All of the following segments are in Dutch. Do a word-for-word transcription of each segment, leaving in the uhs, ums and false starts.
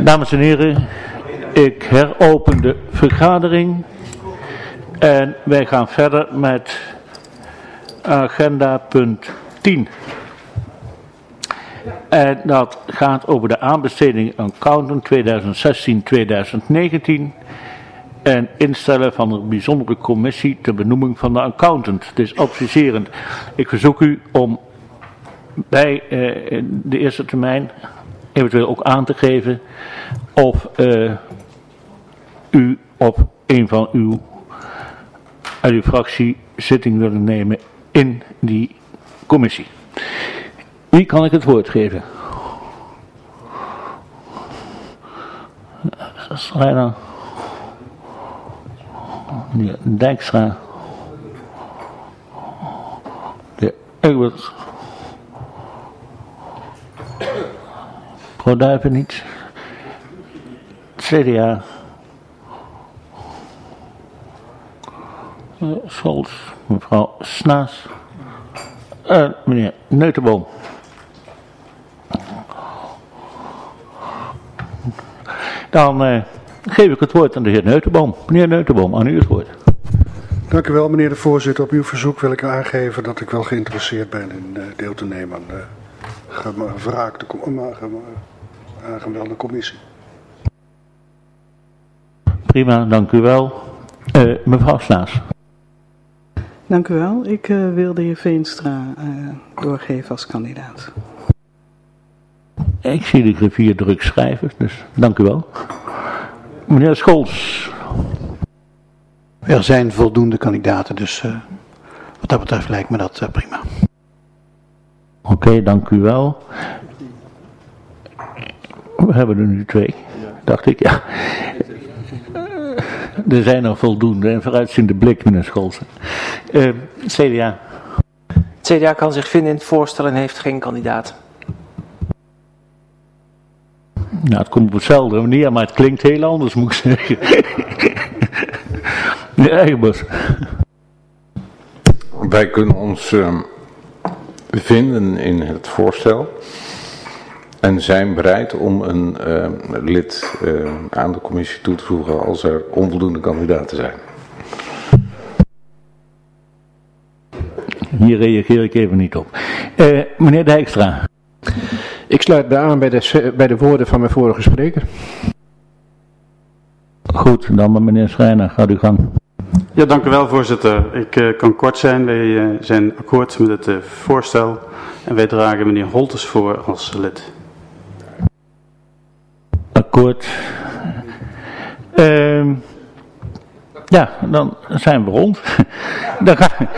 Dames en heren, ik heropen de vergadering en wij gaan verder met agenda punt tien. En dat gaat over de aanbesteding accountant tweeduizend zestien tweeduizend negentien en instellen van een bijzondere commissie ter benoeming van de accountant. Het is adviserend. Ik verzoek u om bij uh, de eerste termijn eventueel ook aan te geven of uh, u op een van uw uit uw fractie zitting willen nemen in die commissie. Wie kan ik het woord geven? Schrijner. De Dijkstra. De Egbert. Mevrouw Duiven niet. C D A. Uh, Scholz. Mevrouw Snaas. En uh, meneer Neutenboom. Dan uh, geef ik het woord aan de heer Neutenboom. Meneer Neutenboom, aan u het woord. Dank u wel, meneer de voorzitter. Op uw verzoek wil ik aangeven dat ik wel geïnteresseerd ben in uh, deel te nemen aan de gevraagde aangemelde commissie. Prima, dank u wel. Uh, mevrouw Snaas. Dank u wel. Ik uh, wil de heer Veenstra uh, doorgeven als kandidaat. Ik zie de griffier druk schrijven, dus dank u wel. Meneer Scholz. Er zijn voldoende kandidaten, dus uh, wat dat betreft lijkt me dat uh, prima. Oké, okay, dank u wel. We hebben er nu twee, dacht ik, ja. Er zijn er voldoende en vooruitziende blik, meneer Scholz. Uh, C D A. Het C D A kan zich vinden in het voorstel en heeft geen kandidaat. Nou, het komt op hetzelfde manier, maar het klinkt heel anders, moet ik zeggen. De Egbers. Wij kunnen ons uh, vinden in het voorstel en zijn bereid om een uh, lid uh, aan de commissie toe te voegen als er onvoldoende kandidaten zijn. Hier reageer ik even niet op. Uh, meneer Dijkstra. Ik sluit me aan bij de, bij de woorden van mijn vorige spreker. Goed, dan maar meneer Schrijner, gaat u gang. Ja, dank u wel, voorzitter. Ik uh, kan kort zijn. Wij uh, zijn akkoord met het uh, voorstel en wij dragen meneer Holtes voor als lid. Akkoord. Uh, ja, dan zijn we rond. Dan gaan...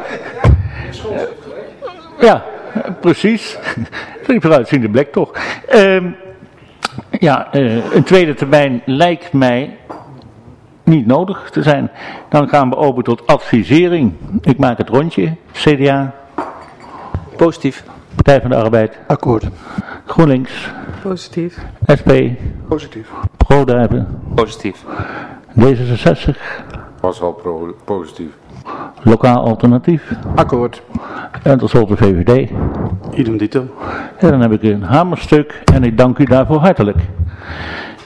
Ja, precies. Die vooruitziende blik toch. Uh, ja, uh, een tweede termijn lijkt mij niet nodig te zijn. Dan gaan we over tot advisering. Ik maak het rondje. C D A. Positief. Partij van de Arbeid. Akkoord. GroenLinks. Positief. S P. Positief. ProDuiven. Positief. D zesenzestig. Was al pro positief. Lokaal alternatief. Akkoord. En tenslotte V V D. Idem dito. En dan heb ik een hamerstuk en ik dank u daarvoor hartelijk.